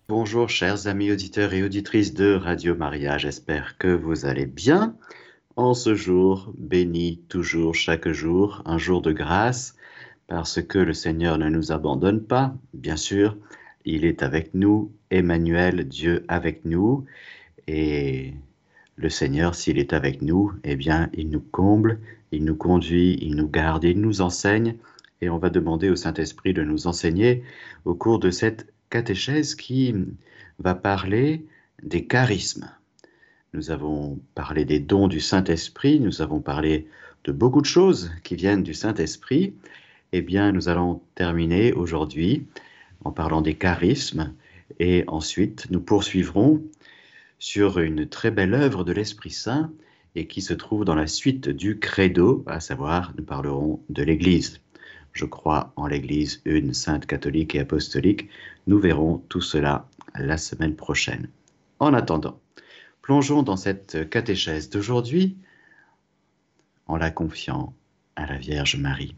Bonjour chers amis auditeurs et auditrices de Radio Maria, j'espère que vous allez bien. En ce jour, béni toujours chaque jour, un jour de grâce, parce que le Seigneur ne nous abandonne pas, bien sûr, il est avec nous, Emmanuel, Dieu avec nous, et le Seigneur, s'il est avec nous, eh bien, il nous comble, il nous conduit, il nous garde, il nous enseigne, et on va demander au Saint-Esprit de nous enseigner au cours de cette catéchèse qui va parler des charismes. Nous avons parlé des dons du Saint-Esprit, nous avons parlé de beaucoup de choses qui viennent du Saint-Esprit. Eh bien, nous allons terminer aujourd'hui en parlant des charismes, et ensuite nous poursuivrons sur une très belle œuvre de l'Esprit Saint et qui se trouve dans la suite du Credo, à savoir, nous parlerons de l'Église. Je crois en l'Église une sainte catholique et apostolique. Nous verrons tout cela la semaine prochaine. En attendant, plongeons dans cette catéchèse d'aujourd'hui en la confiant à la Vierge Marie.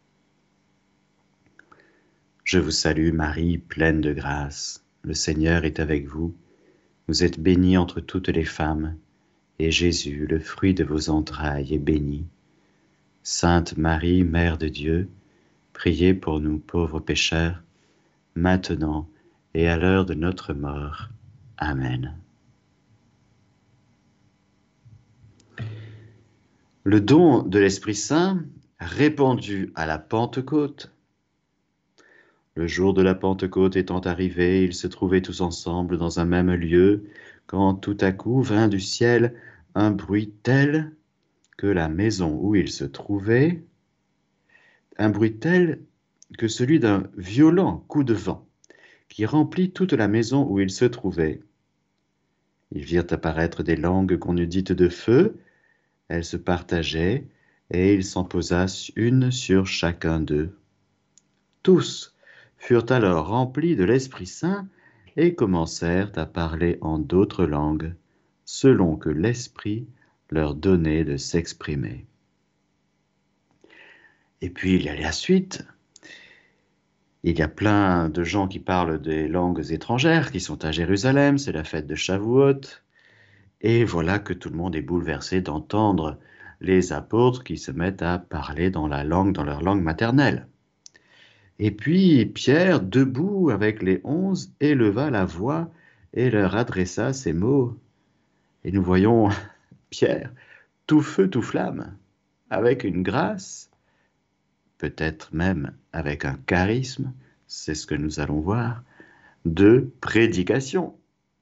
Je vous salue Marie, pleine de grâce. Le Seigneur est avec vous. Vous êtes bénie entre toutes les femmes, et Jésus, le fruit de vos entrailles, est béni. Sainte Marie, Mère de Dieu, priez pour nous pauvres pécheurs, maintenant et à l'heure de notre mort. Amen. Le don de l'Esprit Saint, répandu à la Pentecôte. Le jour de la Pentecôte étant arrivé, ils se trouvaient tous ensemble dans un même lieu, quand tout à coup vint du ciel un bruit tel que la maison où ils se trouvaient, un bruit tel que celui d'un violent coup de vent, qui remplit toute la maison où ils se trouvaient. Ils virent apparaître des langues qu'on eût dites de feu, elles se partageaient, et il s'en posa une sur chacun d'eux. Tous furent alors remplis de l'Esprit Saint et commencèrent à parler en d'autres langues, selon que l'Esprit leur donnait de s'exprimer. Et puis il y a la suite. Il y a plein de gens qui parlent des langues étrangères, qui sont à Jérusalem, c'est la fête de Shavuot, et voilà que tout le monde est bouleversé d'entendre les apôtres qui se mettent à parler dans leur langue maternelle. Et puis Pierre, debout avec les 11, éleva la voix et leur adressa ces mots. Et nous voyons Pierre, tout feu, tout flamme, avec une grâce, peut-être même avec un charisme, c'est ce que nous allons voir, de prédication.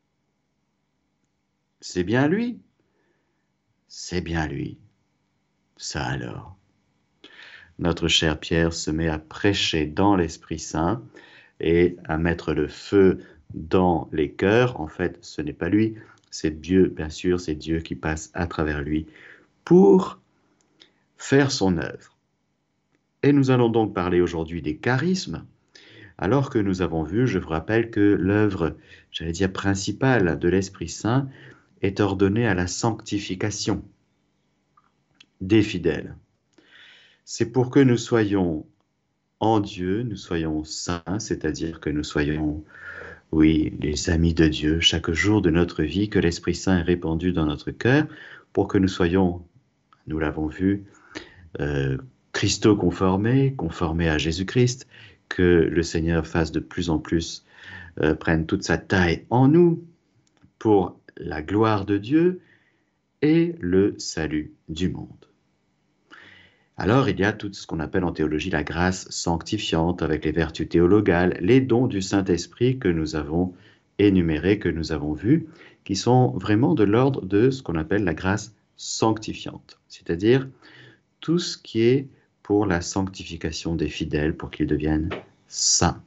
C'est bien lui. C'est bien lui. Ça alors. Notre cher Pierre se met à prêcher dans l'Esprit Saint et à mettre le feu dans les cœurs. En fait, ce n'est pas lui, c'est Dieu, bien sûr, c'est Dieu qui passe à travers lui pour faire son œuvre. Et nous allons donc parler aujourd'hui des charismes, alors que nous avons vu, je vous rappelle que l'œuvre, j'allais dire principale de l'Esprit Saint, est ordonnée à la sanctification des fidèles. C'est pour que nous soyons en Dieu, nous soyons saints, c'est-à-dire que nous soyons, oui, les amis de Dieu chaque jour de notre vie, que l'Esprit Saint est répandu dans notre cœur, pour que nous soyons, nous l'avons vu, Christo-conformés, conformés à Jésus-Christ, que le Seigneur fasse de plus en plus, prenne toute sa taille en nous pour la gloire de Dieu et le salut du monde. Alors, il y a tout ce qu'on appelle en théologie la grâce sanctifiante, avec les vertus théologales, les dons du Saint-Esprit que nous avons énumérés, que nous avons vus, qui sont vraiment de l'ordre de ce qu'on appelle la grâce sanctifiante, c'est-à-dire tout ce qui est pour la sanctification des fidèles, pour qu'ils deviennent saints.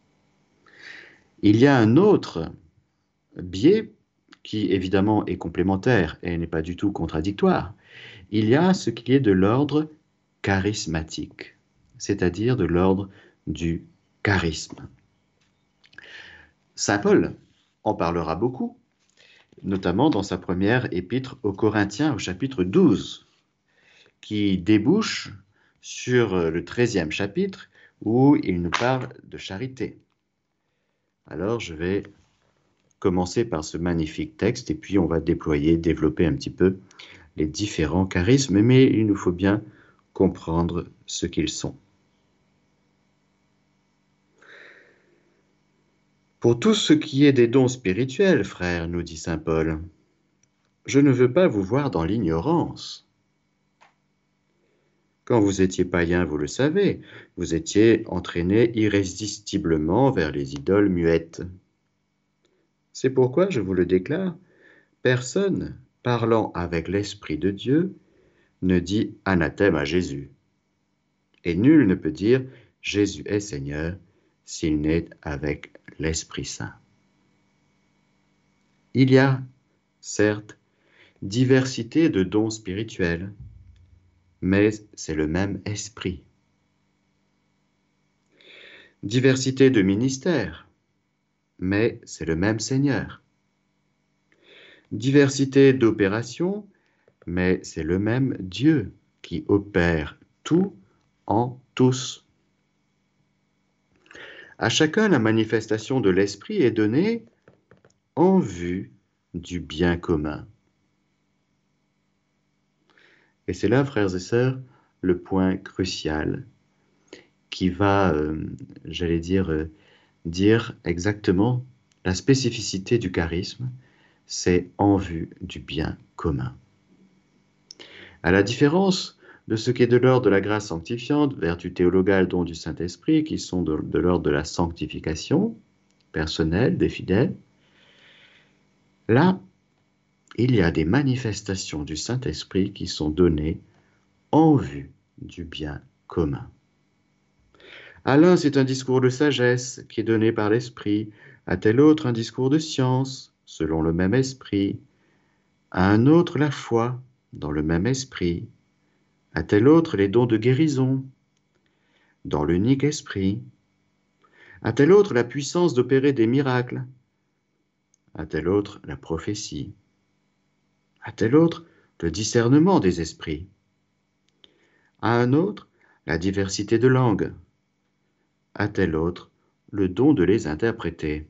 Il y a un autre biais qui évidemment est complémentaire et n'est pas du tout contradictoire. Il y a ce qui est de l'ordre charismatique, c'est-à-dire de l'ordre du charisme. Saint Paul en parlera beaucoup, notamment dans sa première épître aux Corinthiens au chapitre 12, qui débouche sur le 13e chapitre où il nous parle de charité. Alors je vais commencer par ce magnifique texte et puis on va développer un petit peu les différents charismes, mais il nous faut bien comprendre ce qu'ils sont. Pour tout ce qui est des dons spirituels, frères, nous dit saint Paul, je ne veux pas vous voir dans l'ignorance. Quand vous étiez païen, vous le savez, vous étiez entraîné irrésistiblement vers les idoles muettes. C'est pourquoi je vous le déclare, personne parlant avec l'Esprit de Dieu ne dit anathème à Jésus. Et nul ne peut dire Jésus est Seigneur s'il n'est avec l'Esprit Saint. Il y a, certes, diversité de dons spirituels, mais c'est le même Esprit. Diversité de ministères, mais c'est le même Seigneur. Diversité d'opérations, mais c'est le même Dieu qui opère tout en tous. À chacun, la manifestation de l'Esprit est donnée en vue du bien commun. Et c'est là, frères et sœurs, le point crucial qui va, dire exactement la spécificité du charisme, c'est en vue du bien commun. À la différence de ce qui est de l'ordre de la grâce sanctifiante, vertu théologale, don du Saint-Esprit, qui sont de l'ordre de la sanctification personnelle des fidèles, là, il y a des manifestations du Saint-Esprit qui sont données en vue du bien commun. À l'un, c'est un discours de sagesse qui est donné par l'Esprit, à tel autre un discours de science, selon le même Esprit, à un autre la foi, dans le même Esprit, à tel autre les dons de guérison, dans l'unique Esprit, à tel autre la puissance d'opérer des miracles, à tel autre la prophétie, à tel autre le discernement des esprits, à un autre la diversité de langues, à tel autre le don de les interpréter.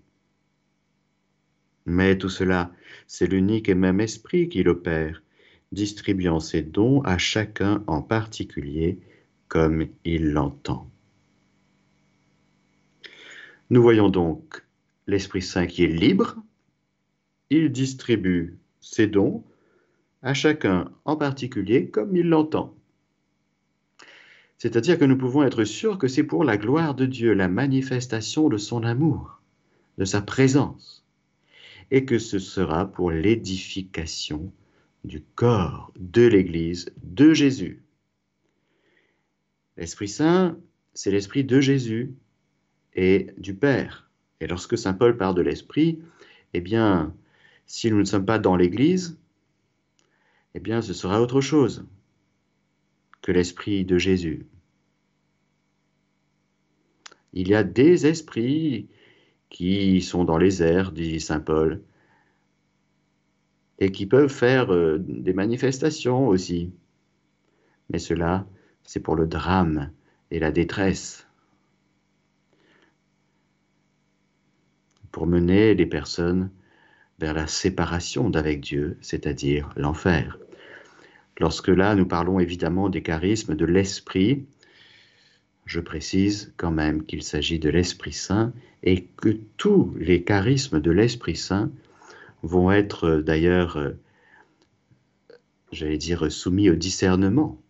Mais tout cela, c'est l'unique et même Esprit qui l'opère, distribuant ses dons à chacun en particulier comme il l'entend. Nous voyons donc l'Esprit Saint qui est libre, il distribue ses dons à chacun en particulier comme il l'entend. C'est-à-dire que nous pouvons être sûrs que c'est pour la gloire de Dieu, la manifestation de son amour, de sa présence, et que ce sera pour l'édification du corps de l'Église de Jésus. L'Esprit Saint, c'est l'Esprit de Jésus et du Père. Et lorsque saint Paul parle de l'Esprit, eh bien, si nous ne sommes pas dans l'Église, eh bien, ce sera autre chose que l'Esprit de Jésus. Il y a des esprits qui sont dans les airs, dit saint Paul, et qui peuvent faire des manifestations aussi. Mais cela, c'est pour le drame et la détresse, pour mener les personnes vers la séparation d'avec Dieu, c'est-à-dire l'enfer. Lorsque là, nous parlons évidemment des charismes de l'Esprit, je précise quand même qu'il s'agit de l'Esprit Saint et que tous les charismes de l'Esprit Saint vont être d'ailleurs, soumis au discernement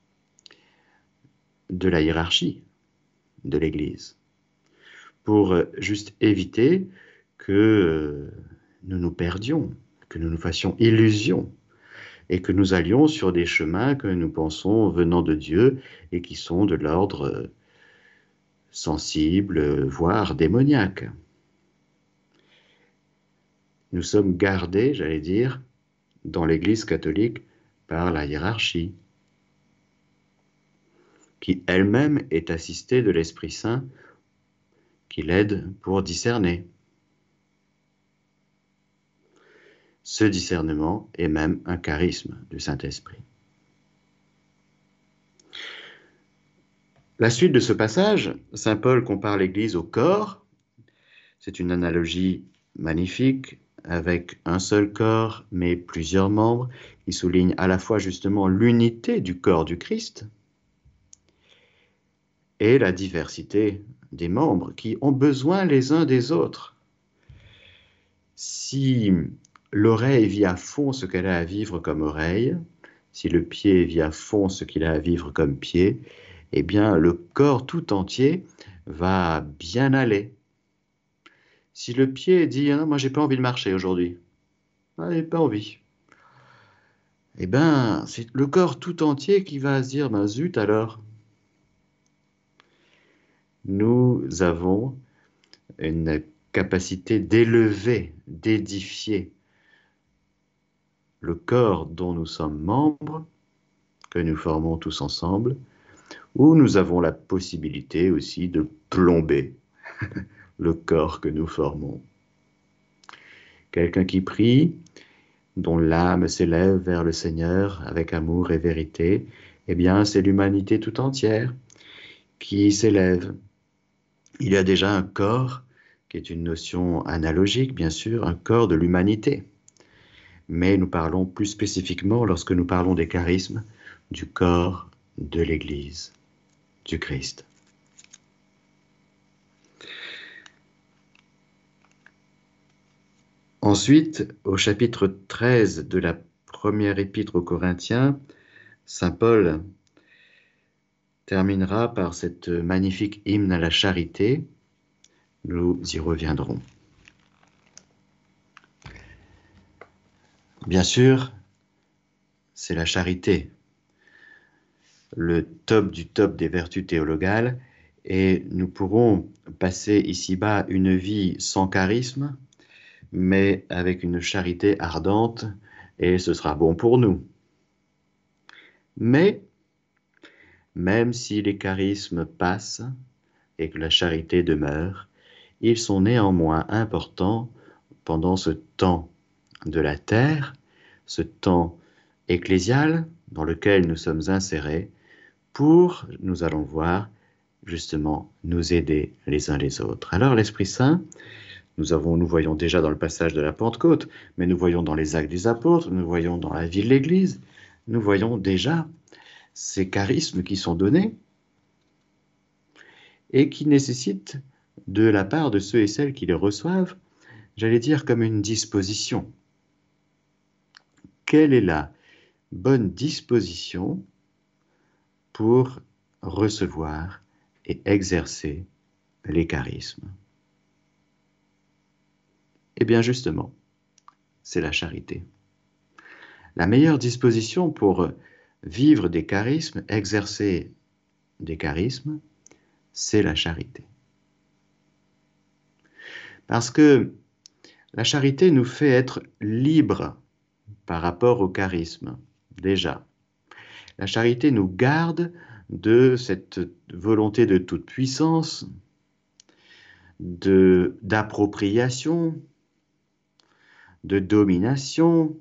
de la hiérarchie de l'Église, pour juste éviter que nous nous perdions, que nous nous fassions illusion, et que nous allions sur des chemins que nous pensons venant de Dieu et qui sont de l'ordre sensible, voire démoniaque. Nous sommes gardés, dans l'Église catholique par la hiérarchie, qui elle-même est assistée de l'Esprit Saint, qui l'aide pour discerner. Ce discernement est même un charisme du Saint-Esprit. La suite de ce passage, saint Paul compare l'Église au corps. C'est une analogie magnifique, avec un seul corps, mais plusieurs membres. Il souligne à la fois justement l'unité du corps du Christ et la diversité des membres qui ont besoin les uns des autres. Si l'oreille vit à fond ce qu'elle a à vivre comme oreille, si le pied vit à fond ce qu'il a à vivre comme pied, eh bien le corps tout entier va bien aller. Si le pied dit « Non, moi j'ai pas envie de marcher aujourd'hui », j'ai pas envie. Eh bien, c'est le corps tout entier qui va se dire « Zut alors ». Nous avons une capacité d'élever, d'édifier le corps dont nous sommes membres, que nous formons tous ensemble, ou nous avons la possibilité aussi de plomber le corps que nous formons. Quelqu'un qui prie, dont l'âme s'élève vers le Seigneur avec amour et vérité, eh bien, c'est l'humanité tout entière qui s'élève. Il y a déjà un corps, qui est une notion analogique, bien sûr, un corps de l'humanité. Mais nous parlons plus spécifiquement, lorsque nous parlons des charismes, du corps de l'Église, du Christ. Ensuite, au chapitre 13 de la première épître aux Corinthiens, saint Paul terminera par cette magnifique hymne à la charité. Nous y reviendrons. Bien sûr, c'est la charité, le top du top des vertus théologales, et nous pourrons passer ici-bas une vie sans charisme, mais avec une charité ardente, et ce sera bon pour nous. Mais, même si les charismes passent et que la charité demeure, ils sont néanmoins importants pendant ce temps de la terre, ce temps ecclésial dans lequel nous sommes insérés, pour, nous allons voir, justement, nous aider les uns les autres. Alors l'Esprit Saint, nous voyons déjà dans le passage de la Pentecôte, mais nous voyons dans les actes des apôtres, nous voyons dans la vie de l'Église, nous voyons déjà ces charismes qui sont donnés et qui nécessitent de la part de ceux et celles qui les reçoivent, j'allais dire comme une disposition. Quelle est la bonne disposition pour recevoir et exercer les charismes? Eh bien justement, c'est la charité. La meilleure disposition pour vivre des charismes, exercer des charismes, c'est la charité. Parce que la charité nous fait être libres par rapport au charisme, déjà. La charité nous garde de cette volonté de toute puissance, d'appropriation, de domination,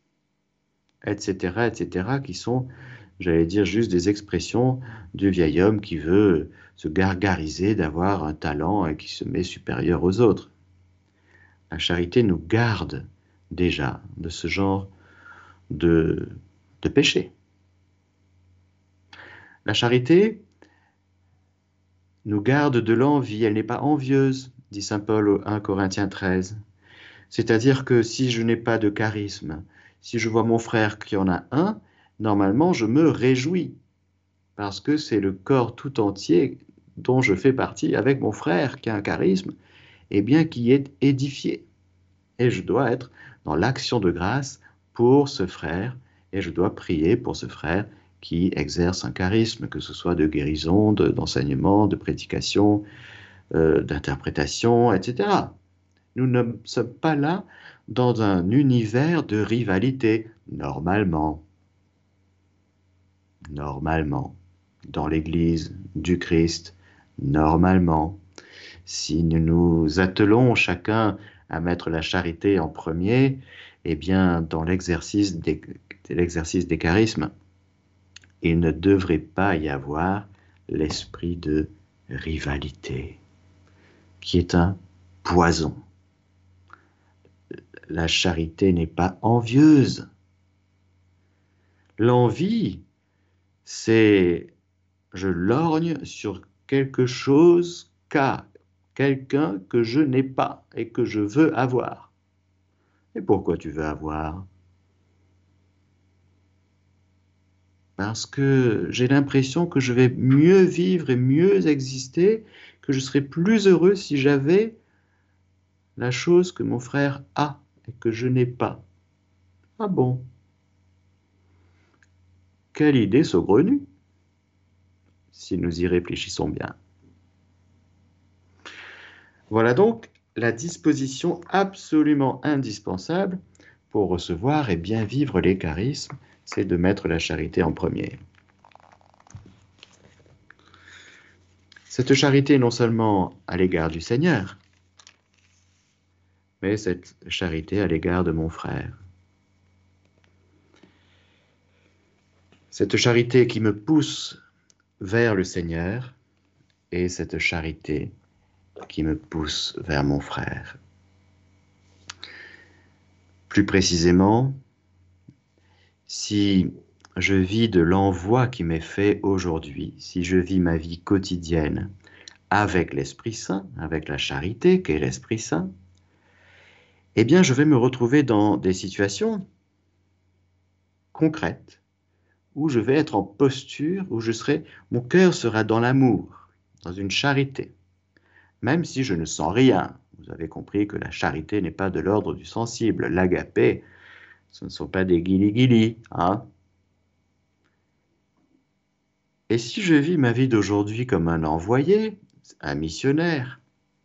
etc., qui sont, j'allais dire, juste des expressions du vieil homme qui veut se gargariser d'avoir un talent et qui se met supérieur aux autres. La charité nous garde déjà de ce genre de péché. La charité nous garde de l'envie, elle n'est pas envieuse, dit saint Paul au 1 Corinthiens 13. C'est-à-dire que si je n'ai pas de charisme, si je vois mon frère qui en a un, normalement je me réjouis, parce que c'est le corps tout entier dont je fais partie avec mon frère qui a un charisme, et bien qui est édifié. Et je dois être dans l'action de grâce pour ce frère, et je dois prier pour ce frère qui exerce un charisme, que ce soit de guérison, d'enseignement, de prédication, d'interprétation, etc. Nous ne sommes pas là dans un univers de rivalité, normalement. Normalement. Dans l'Église du Christ, normalement. Si nous nous attelons chacun à mettre la charité en premier, eh bien, dans l'exercice des charismes, il ne devrait pas y avoir l'esprit de rivalité, qui est un poison. la charité n'est pas envieuse. L'envie, c'est je lorgne sur quelque chose qu'a quelqu'un que je n'ai pas et que je veux avoir. Et pourquoi tu veux avoir? Parce que j'ai l'impression que je vais mieux vivre et mieux exister, que je serais plus heureux si j'avais la chose que mon frère a et que je n'ai pas. Ah bon? Quelle idée saugrenue, si nous y réfléchissons bien. Voilà donc la disposition absolument indispensable pour recevoir et bien vivre les charismes, c'est de mettre la charité en premier. Cette charité non seulement à l'égard du Seigneur, mais cette charité à l'égard de mon frère. Cette charité qui me pousse vers le Seigneur et cette charité qui me pousse vers mon frère. Plus précisément, si je vis de l'envoi qui m'est fait aujourd'hui, si je vis ma vie quotidienne avec l'Esprit Saint, avec la charité qu'est l'Esprit Saint, eh bien je vais me retrouver dans des situations concrètes où je vais être en posture, où mon cœur sera dans l'amour, dans une charité, même si je ne sens rien. Vous avez compris que la charité n'est pas de l'ordre du sensible. L'agapé, ce ne sont pas des guili-guili, hein. Et si je vis ma vie d'aujourd'hui comme un envoyé, un missionnaire,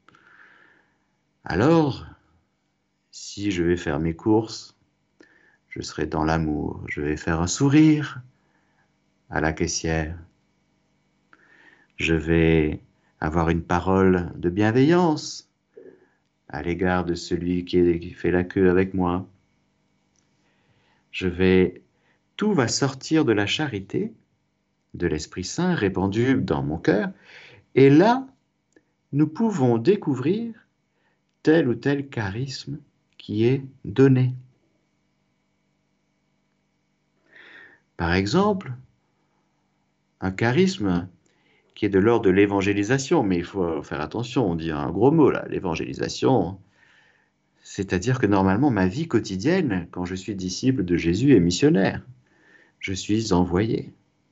alors, si je vais faire mes courses, je serai dans l'amour. Je vais faire un sourire à la caissière. Je vais avoir une parole de bienveillance à l'égard de celui qui fait la queue avec moi. Tout va sortir de la charité, de l'Esprit Saint répandu dans mon cœur, et là, nous pouvons découvrir tel ou tel charisme qui est donné. Par exemple, un charisme qui est de l'ordre de l'évangélisation, mais il faut faire attention, on dit un gros mot là, l'évangélisation, c'est-à-dire que normalement ma vie quotidienne, quand je suis disciple de Jésus et missionnaire, je suis envoyé.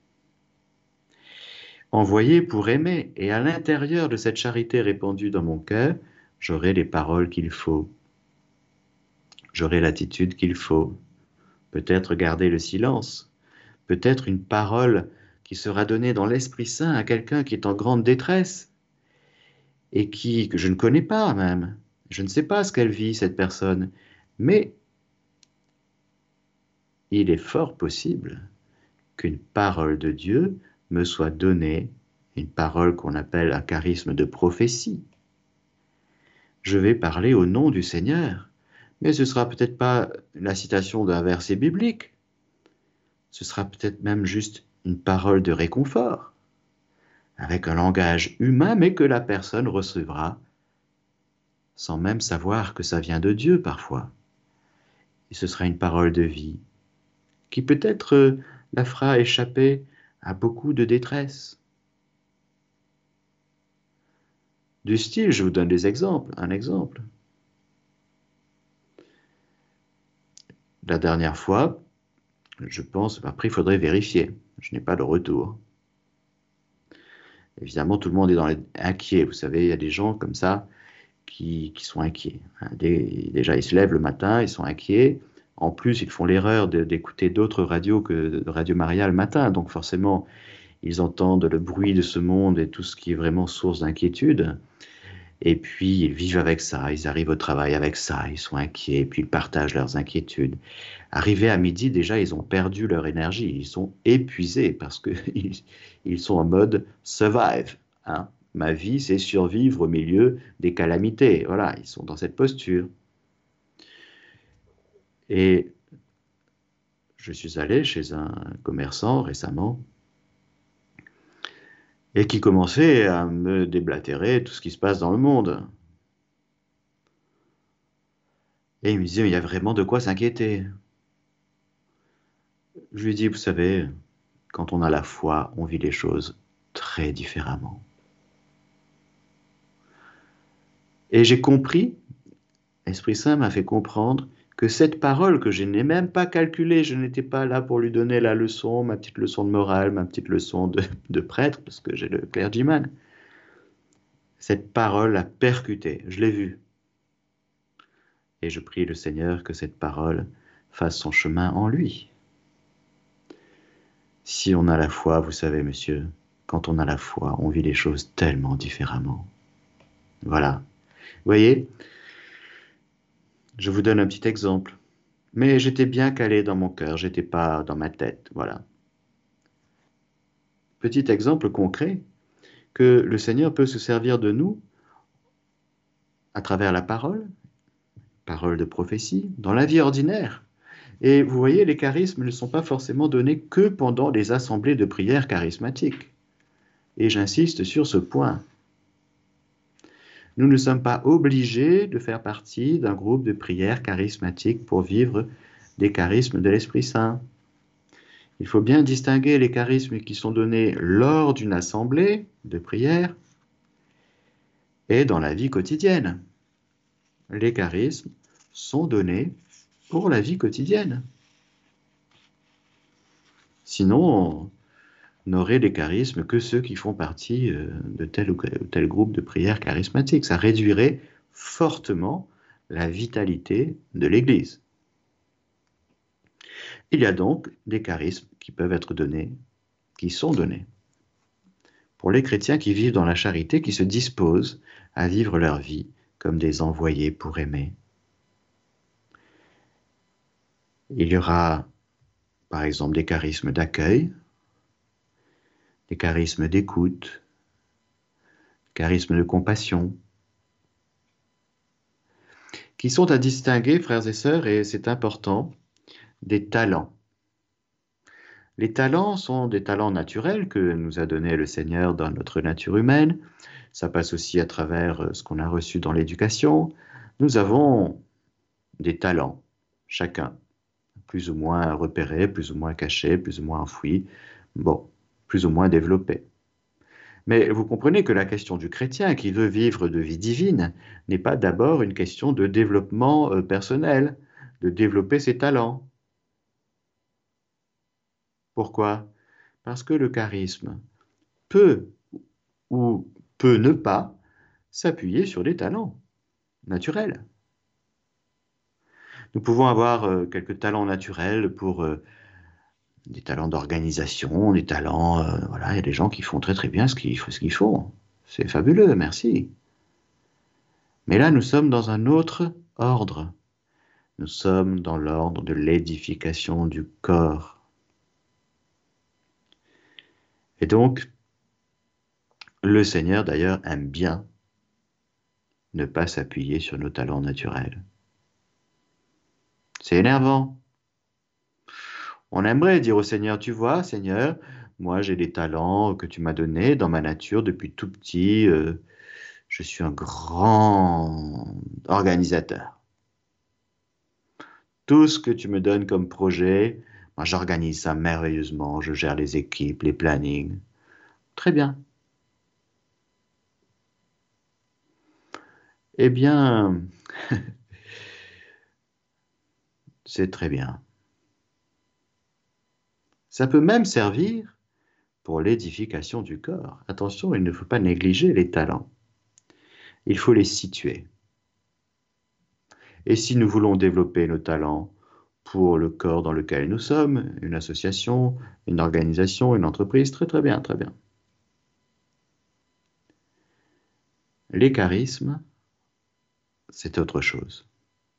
Envoyé pour aimer, et à l'intérieur de cette charité répandue dans mon cœur, j'aurai les paroles qu'il faut, j'aurai l'attitude qu'il faut, peut-être garder le silence, peut-être une parole qui sera donnée dans l'Esprit Saint à quelqu'un qui est en grande détresse et que je ne connais pas même. Je ne sais pas ce qu'elle vit, cette personne, mais il est fort possible qu'une parole de Dieu me soit donnée, une parole qu'on appelle un charisme de prophétie. Je vais parler au nom du Seigneur, mais ce sera peut-être pas la citation d'un verset biblique, ce sera peut-être même juste une parole de réconfort, avec un langage humain, mais que la personne recevra sans même savoir que ça vient de Dieu parfois. Et ce sera une parole de vie, qui peut-être la fera échapper à beaucoup de détresse. Du style, je vous donne des exemples, un exemple. La dernière fois, je pense, après il faudrait vérifier, je n'ai pas de retour. Évidemment, tout le monde est inquiet, vous savez, il y a des gens comme ça qui sont inquiets. Déjà, ils se lèvent le matin, ils sont inquiets. En plus, ils font l'erreur d'écouter d'autres radios que de Radio Maria le matin, donc forcément, ils entendent le bruit de ce monde et tout ce qui est vraiment source d'inquiétude. Et puis, ils vivent avec ça, ils arrivent au travail avec ça, ils sont inquiets, et puis ils partagent leurs inquiétudes. Arrivés à midi, déjà, ils ont perdu leur énergie, ils sont épuisés parce qu'ils ils sont en mode survive. Hein. Ma vie, c'est survivre au milieu des calamités. Voilà, ils sont dans cette posture. Et je suis allé chez un commerçant récemment et qui commençait à me déblatérer tout ce qui se passe dans le monde. Et il me disait, il y a vraiment de quoi s'inquiéter. Je lui dis, vous savez, quand on a la foi, on vit les choses très différemment. Et j'ai compris, l'Esprit Saint m'a fait comprendre que cette parole que je n'ai même pas calculée, je n'étais pas là pour lui donner la leçon, ma petite leçon de morale, ma petite leçon de prêtre, parce que j'ai le clergyman. Cette parole a percuté, je l'ai vue. Et je prie le Seigneur que cette parole fasse son chemin en lui. Si on a la foi, vous savez, monsieur, quand on a la foi, on vit les choses tellement différemment. Voilà. Vous voyez, je vous donne un petit exemple. Mais j'étais bien calé dans mon cœur, j'étais pas dans ma tête, voilà. Petit exemple concret, que le Seigneur peut se servir de nous à travers la parole, parole de prophétie, dans la vie ordinaire. Et vous voyez, les charismes ne sont pas forcément donnés que pendant les assemblées de prière charismatiques. Et j'insiste sur ce point. Nous ne sommes pas obligés de faire partie d'un groupe de prière charismatique pour vivre des charismes de l'Esprit Saint. Il faut bien distinguer les charismes qui sont donnés lors d'une assemblée de prière et dans la vie quotidienne. Les charismes sont donnés pour la vie quotidienne. Sinon, on n'aurait les charismes que ceux qui font partie de tel ou tel groupe de prière charismatique. Ça réduirait fortement la vitalité de l'Église. Il y a donc des charismes qui peuvent être donnés, qui sont donnés, pour les chrétiens qui vivent dans la charité, qui se disposent à vivre leur vie comme des envoyés pour aimer. Il y aura, par exemple, des charismes d'accueil, des charismes d'écoute, des charismes de compassion, qui sont à distinguer, frères et sœurs, et c'est important, des talents. Les talents sont des talents naturels que nous a donnés le Seigneur dans notre nature humaine. Ça passe aussi à travers ce qu'on a reçu dans l'éducation. Nous avons des talents, chacun, plus ou moins repérés, plus ou moins cachés, plus ou moins enfouis, bon, plus ou moins développés. Mais vous comprenez que la question du chrétien qui veut vivre de vie divine n'est pas d'abord une question de développement personnel, de développer ses talents. Pourquoi? Parce que le charisme peut ou peut ne pas s'appuyer sur des talents naturels. Nous pouvons avoir quelques talents naturels pour des talents d'organisation, des talents, voilà, il y a des gens qui font très très bien ce qu'ils font. C'est fabuleux, merci. Mais là, nous sommes dans un autre ordre. Nous sommes dans l'ordre de l'édification du corps. Et donc, le Seigneur d'ailleurs aime bien ne pas s'appuyer sur nos talents naturels. C'est énervant. On aimerait dire au Seigneur, tu vois, Seigneur, moi j'ai des talents que tu m'as donnés dans ma nature depuis tout petit. Je suis un grand organisateur. Tout ce que tu me donnes comme projet, moi j'organise ça merveilleusement. Je gère les équipes, les plannings. Très bien. Eh bien, c'est très bien. Ça peut même servir pour l'édification du corps. Attention, il ne faut pas négliger les talents. Il faut les situer. Et si nous voulons développer nos talents pour le corps dans lequel nous sommes, une association, une organisation, une entreprise, très très bien, très bien. Les charismes, c'est autre chose.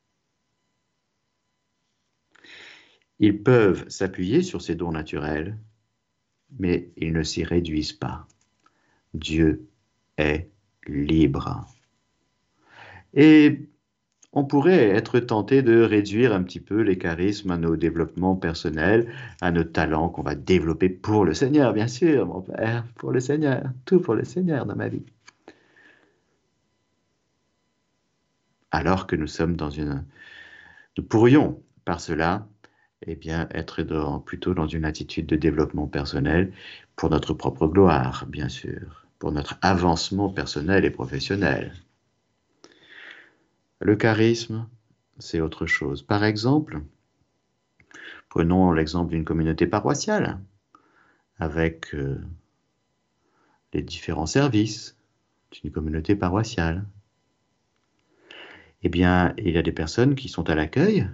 Ils peuvent s'appuyer sur ces dons naturels, mais ils ne s'y réduisent pas. Dieu est libre. Et on pourrait être tenté de réduire un petit peu les charismes à nos développements personnels, à nos talents qu'on va développer pour le Seigneur, bien sûr, mon Père, pour le Seigneur, tout pour le Seigneur dans ma vie. Alors que nous sommes dans une Nous pourrions, par cela, eh bien, être plutôt dans une attitude de développement personnel pour notre propre gloire, bien sûr, pour notre avancement personnel et professionnel. Le charisme, c'est autre chose. Par exemple, prenons l'exemple d'une communauté paroissiale avec les différents services d'une communauté paroissiale. Eh bien, il y a des personnes qui sont à l'accueil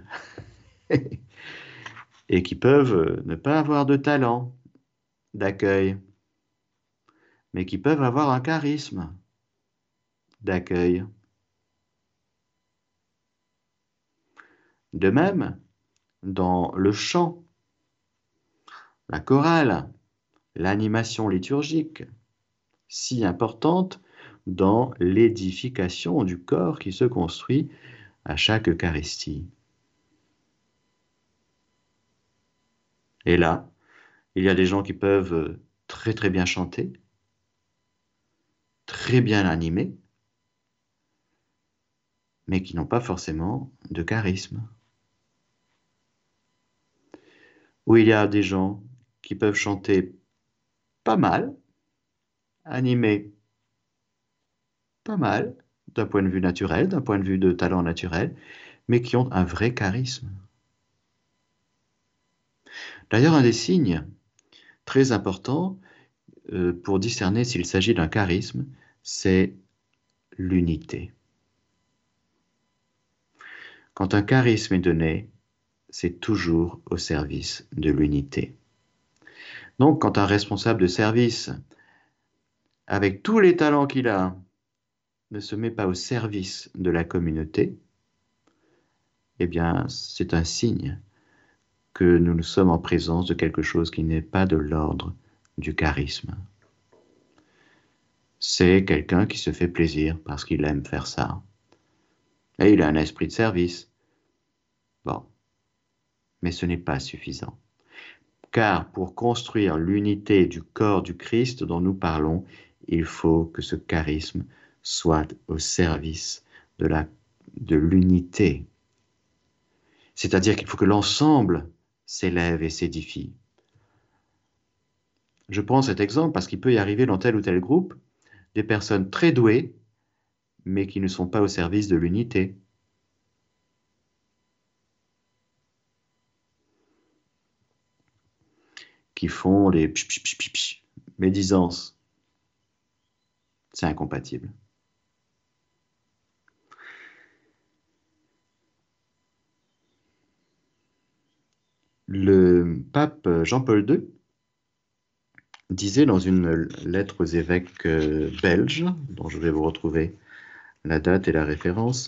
et qui peuvent ne pas avoir de talent d'accueil, mais qui peuvent avoir un charisme d'accueil. De même, dans le chant, la chorale, l'animation liturgique, si importante dans l'édification du corps qui se construit à chaque Eucharistie. Et là, il y a des gens qui peuvent très très bien chanter, très bien animer, mais qui n'ont pas forcément de charisme. Ou il y a des gens qui peuvent chanter pas mal, animer pas mal, d'un point de vue naturel, d'un point de vue de talent naturel, mais qui ont un vrai charisme. D'ailleurs, un des signes très importants pour discerner s'il s'agit d'un charisme, c'est l'unité. Quand un charisme est donné, c'est toujours au service de l'unité. Donc, quand un responsable de service, avec tous les talents qu'il a, ne se met pas au service de la communauté, eh bien, c'est un signe que nous sommes en présence de quelque chose qui n'est pas de l'ordre du charisme. C'est quelqu'un qui se fait plaisir parce qu'il aime faire ça. Et il a un esprit de service. Bon, mais ce n'est pas suffisant. Car pour construire l'unité du corps du Christ dont nous parlons, il faut que ce charisme soit au service de l'unité. C'est-à-dire qu'il faut que l'ensemble s'élève et s'édifie. Je prends cet exemple parce qu'il peut y arriver dans tel ou tel groupe des personnes très douées, mais qui ne sont pas au service de l'unité. Qui font les médisances. C'est incompatible. Le pape Jean-Paul II disait dans une lettre aux évêques belges, dont je vais vous retrouver la date et la référence,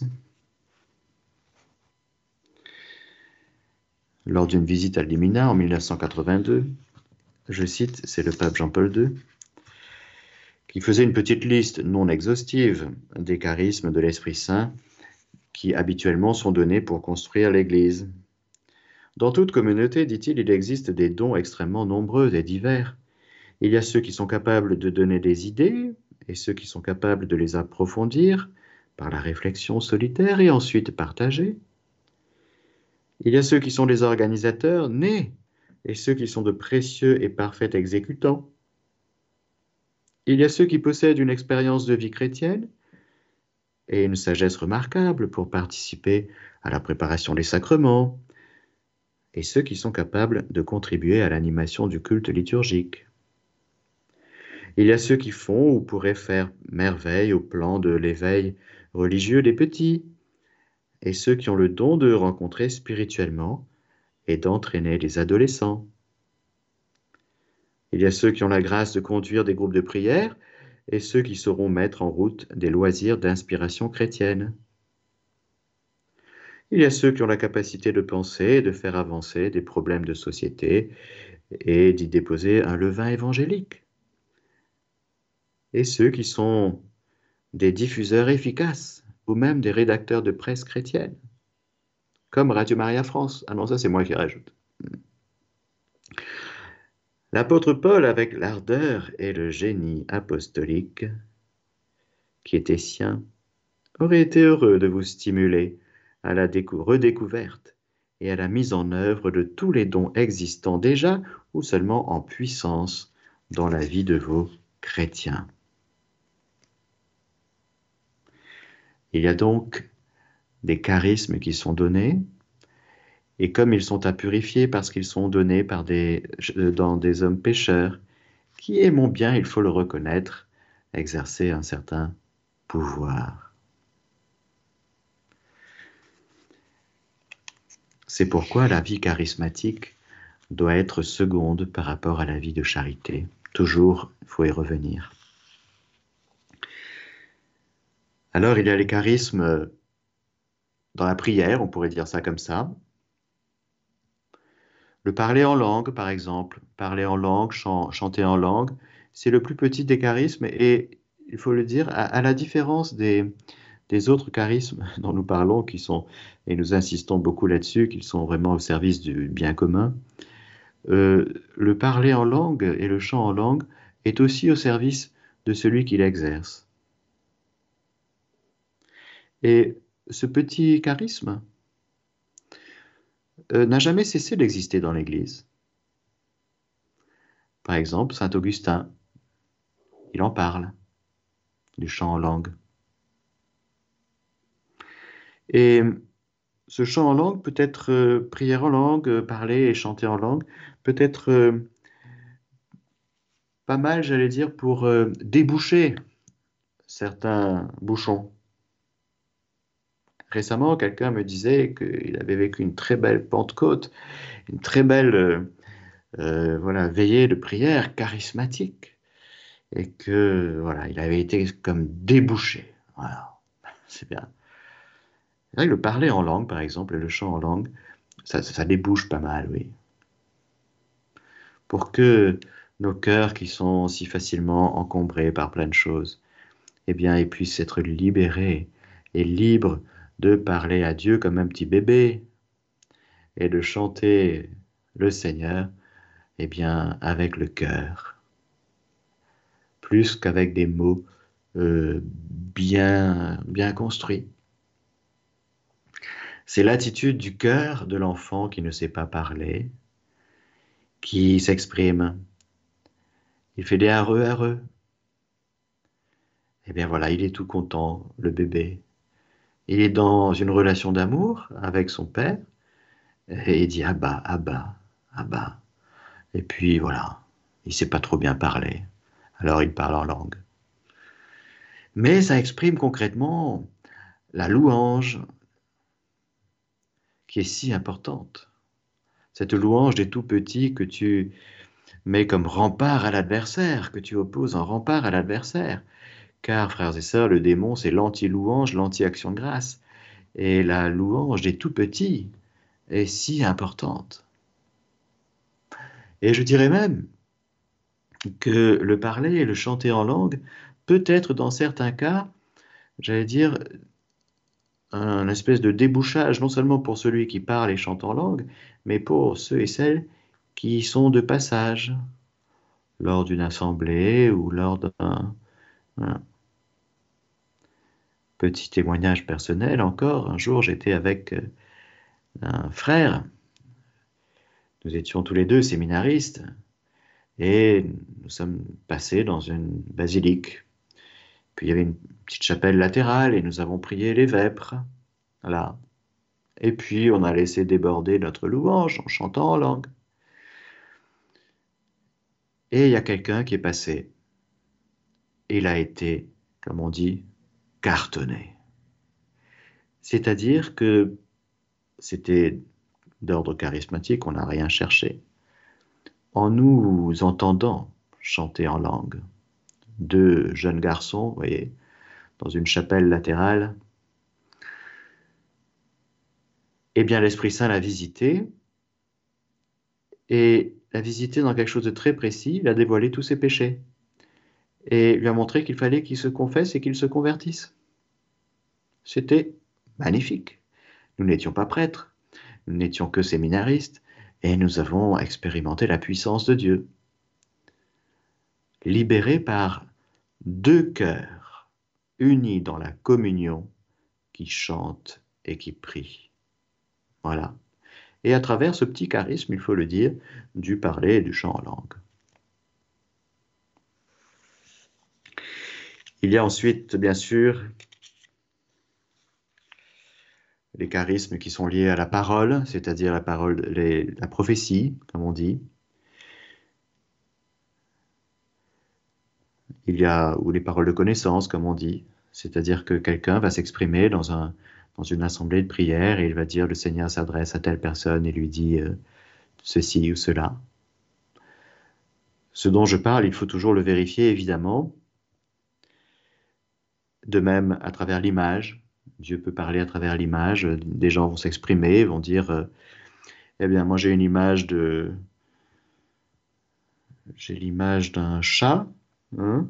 lors d'une visite à Limina en 1982, je cite, c'est le pape Jean-Paul II, qui faisait une petite liste non exhaustive des charismes de l'Esprit Saint qui habituellement sont donnés pour construire l'Église. Dans toute communauté, dit-il, il existe des dons extrêmement nombreux et divers. Il y a ceux qui sont capables de donner des idées et ceux qui sont capables de les approfondir par la réflexion solitaire et ensuite partagée. Il y a ceux qui sont des organisateurs nés et ceux qui sont de précieux et parfaits exécutants. Il y a ceux qui possèdent une expérience de vie chrétienne et une sagesse remarquable pour participer à la préparation des sacrements, et ceux qui sont capables de contribuer à l'animation du culte liturgique. Il y a ceux qui font ou pourraient faire merveille au plan de l'éveil religieux des petits, et ceux qui ont le don de rencontrer spirituellement et d'entraîner les adolescents. Il y a ceux qui ont la grâce de conduire des groupes de prière, et ceux qui sauront mettre en route des loisirs d'inspiration chrétienne. Il y a ceux qui ont la capacité de penser et de faire avancer des problèmes de société et d'y déposer un levain évangélique. Et ceux qui sont des diffuseurs efficaces ou même des rédacteurs de presse chrétienne, comme Radio Maria France. Ah non, ça c'est moi qui rajoute. L'apôtre Paul, avec l'ardeur et le génie apostolique qui était sien, aurait été heureux de vous stimuler à la redécouverte et à la mise en œuvre de tous les dons existants déjà ou seulement en puissance dans la vie de vos chrétiens. Il y a donc des charismes qui sont donnés, et comme ils sont à purifier parce qu'ils sont donnés dans des hommes pécheurs, qui aimons bien, il faut le reconnaître, exercer un certain pouvoir. C'est pourquoi la vie charismatique doit être seconde par rapport à la vie de charité. Toujours, il faut y revenir. Alors, il y a les charismes dans la prière, on pourrait dire ça comme ça. Le parler en langue, par exemple, parler en langue, chanter en langue, c'est le plus petit des charismes et, il faut le dire, à la différence des autres charismes dont nous parlons, qui sont, et nous insistons beaucoup là-dessus, qu'ils sont vraiment au service du bien commun, le parler en langue et le chant en langue est aussi au service de celui qui l'exerce. Et ce petit charisme n'a jamais cessé d'exister dans l'Église. Par exemple, saint Augustin, il en parle, du chant en langue. Et ce chant en langue peut être prière en langue, parler et chanter en langue, peut être pas mal, j'allais dire, pour déboucher certains bouchons. Récemment, quelqu'un me disait qu'il avait vécu une très belle Pentecôte, une très belle voilà, veillée de prière charismatique, et que voilà, il avait été comme débouché. Voilà, c'est bien. C'est vrai que le parler en langue, par exemple, et le chant en langue, ça débouche pas mal, oui. Pour que nos cœurs qui sont si facilement encombrés par plein de choses, eh bien, ils puissent être libérés et libres de parler à Dieu comme un petit bébé et de chanter le Seigneur, eh bien, avec le cœur, plus qu'avec des mots bien construits. C'est l'attitude du cœur de l'enfant qui ne sait pas parler, qui s'exprime. Il fait des areux, areux. Eh bien voilà, il est tout content, le bébé. Il est dans une relation d'amour avec son père et il dit Abba, Abba, Abba. Et puis voilà, il sait pas trop bien parler. Alors il parle en langue. Mais ça exprime concrètement la louange qui est si importante. Cette louange des tout petits que tu mets comme rempart à l'adversaire, que tu opposes en rempart à l'adversaire. Car, frères et sœurs, le démon, c'est l'anti-louange, l'anti-action de grâce. Et la louange des tout petits est si importante. Et je dirais même que le parler et le chanter en langue peut être dans certains cas, j'allais dire, un espèce de débouchage, non seulement pour celui qui parle et chante en langue, mais pour ceux et celles qui sont de passage lors d'une assemblée ou lors un petit témoignage personnel encore. Un jour, j'étais avec un frère, nous étions tous les deux séminaristes, et nous sommes passés dans une basilique. Puis il y avait une petite chapelle latérale et nous avons prié les vêpres. Voilà. Et puis on a laissé déborder notre louange en chantant en langue. Et il y a quelqu'un qui est passé. Et il a été, comme on dit, cartonné. C'est-à-dire que c'était d'ordre charismatique, on n'a rien cherché. En nous entendant chanter en langue, deux jeunes garçons, vous voyez, dans une chapelle latérale, eh bien l'Esprit Saint l'a visité, et l'a visité dans quelque chose de très précis, il a dévoilé tous ses péchés, et lui a montré qu'il fallait qu'il se confesse et qu'il se convertisse. C'était magnifique. Nous n'étions pas prêtres, nous n'étions que séminaristes, et nous avons expérimenté la puissance de Dieu. Libérés par deux cœurs, unis dans la communion, qui chantent et qui prie. Voilà. Et à travers ce petit charisme, il faut le dire, du parler et du chant en langue. Il y a ensuite, bien sûr, les charismes qui sont liés à la parole, c'est-à-dire la parole, la prophétie, comme on dit. Il y a, ou les paroles de connaissance, comme on dit, c'est-à-dire que quelqu'un va s'exprimer dans une assemblée de prière et il va dire, le Seigneur s'adresse à telle personne et lui dit ceci ou cela. Ce dont je parle, il faut toujours le vérifier, évidemment. De même, à travers l'image, Dieu peut parler à travers l'image. Des gens vont s'exprimer, vont dire, eh bien, moi j'ai l'image d'un chat, hein,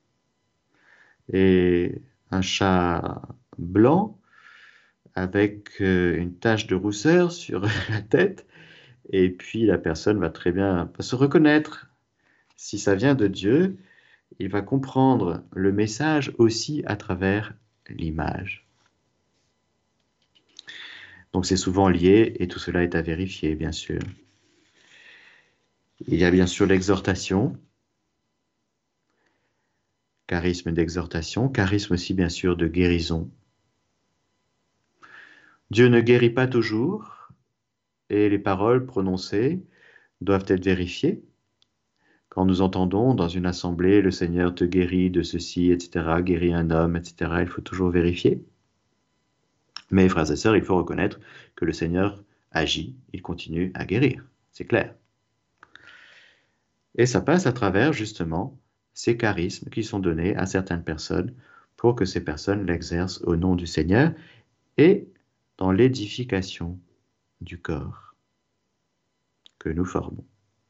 et un chat blanc avec une tache de rousseur sur la tête, et puis la personne va très bien se reconnaître. Si ça vient de Dieu, il va comprendre le message aussi à travers l'image. Donc c'est souvent lié, et tout cela est à vérifier, bien sûr. Il y a bien sûr l'exhortation, charisme d'exhortation, charisme aussi bien sûr de guérison. Dieu ne guérit pas toujours, et les paroles prononcées doivent être vérifiées. Quand nous entendons dans une assemblée, le Seigneur te guérit de ceci, etc., guérit un homme, etc., il faut toujours vérifier. Mais, frères et sœurs, il faut reconnaître que le Seigneur agit, il continue à guérir, c'est clair. Et ça passe à travers, justement, ces charismes qui sont donnés à certaines personnes pour que ces personnes l'exercent au nom du Seigneur et dans l'édification du corps que nous formons.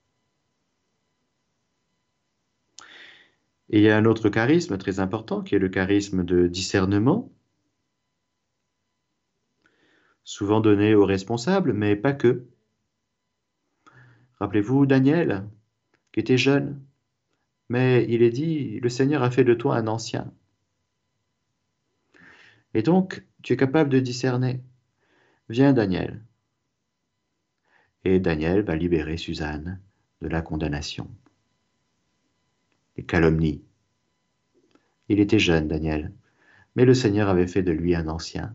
Et il y a un autre charisme très important qui est le charisme de discernement, souvent donné aux responsables, mais pas que. Rappelez-vous Daniel, qui était jeune, mais il est dit, le Seigneur a fait de toi un ancien. Et donc, tu es capable de discerner. Viens Daniel. Et Daniel va libérer Suzanne de la condamnation, des calomnies. Il était jeune, Daniel, mais le Seigneur avait fait de lui un ancien.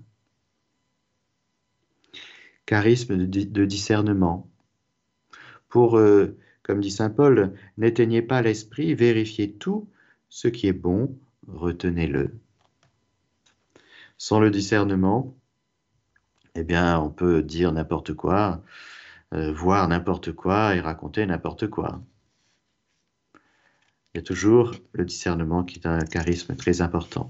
Charisme de discernement. Pour, comme dit saint Paul, n'éteignez pas l'esprit, vérifiez tout, ce qui est bon, retenez-le. Sans le discernement, eh bien, on peut dire n'importe quoi, voir n'importe quoi et raconter n'importe quoi. Il y a toujours le discernement qui est un charisme très important.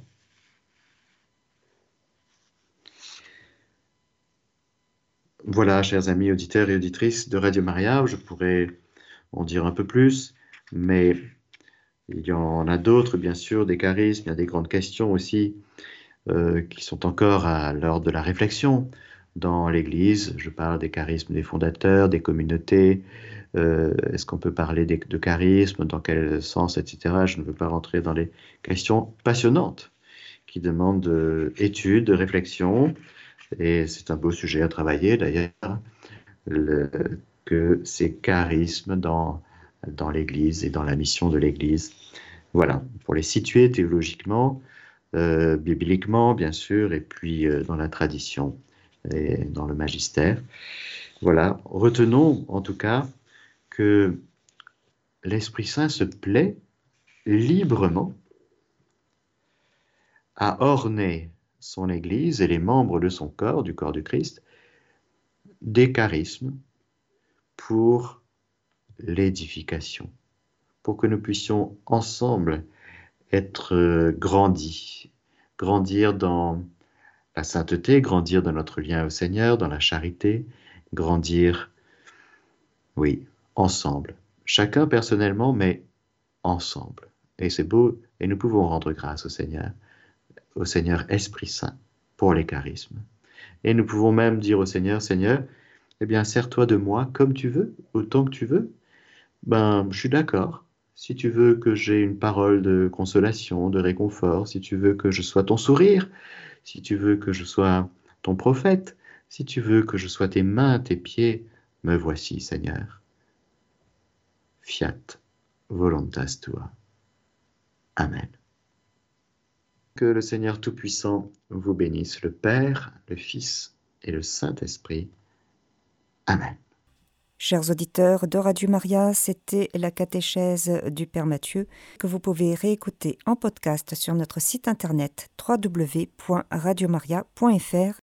Voilà, chers amis auditeurs et auditrices de Radio Maria, je pourrais en dire un peu plus, mais il y en a d'autres, bien sûr, des charismes, il y a des grandes questions aussi qui sont encore à l'heure de la réflexion dans l'Église. Je parle des charismes des fondateurs, des communautés. Est-ce qu'on peut parler de charisme, dans quel sens, etc. Je ne veux pas rentrer dans les questions passionnantes qui demandent études, de réflexion. Et c'est un beau sujet à travailler d'ailleurs, que ces charismes dans l'Église et dans la mission de l'Église. Voilà, pour les situer théologiquement, bibliquement bien sûr, et puis dans la tradition et dans le magistère. Voilà, retenons en tout cas que l'Esprit Saint se plaît librement à orner son Église et les membres de son corps, du corps du Christ, des charismes pour l'édification, pour que nous puissions ensemble être grandis, grandir dans la sainteté, grandir dans notre lien au Seigneur, dans la charité, grandir, oui, ensemble, chacun personnellement, mais ensemble. Et c'est beau, et nous pouvons rendre grâce au Seigneur Esprit Saint, pour les charismes. Et nous pouvons même dire au Seigneur, Seigneur, eh bien, sers-toi de moi comme tu veux, autant que tu veux. Ben, je suis d'accord. Si tu veux que j'ai une parole de consolation, de réconfort, si tu veux que je sois ton sourire, si tu veux que je sois ton prophète. Si tu veux que je sois tes mains, tes pieds, me voici, Seigneur. Fiat voluntas tua. Amen. Que le Seigneur Tout-Puissant vous bénisse, le Père, le Fils et le Saint-Esprit. Amen. Chers auditeurs de Radio Maria, c'était la catéchèse du Père Mathieu que vous pouvez réécouter en podcast sur notre site internet www.radiomaria.fr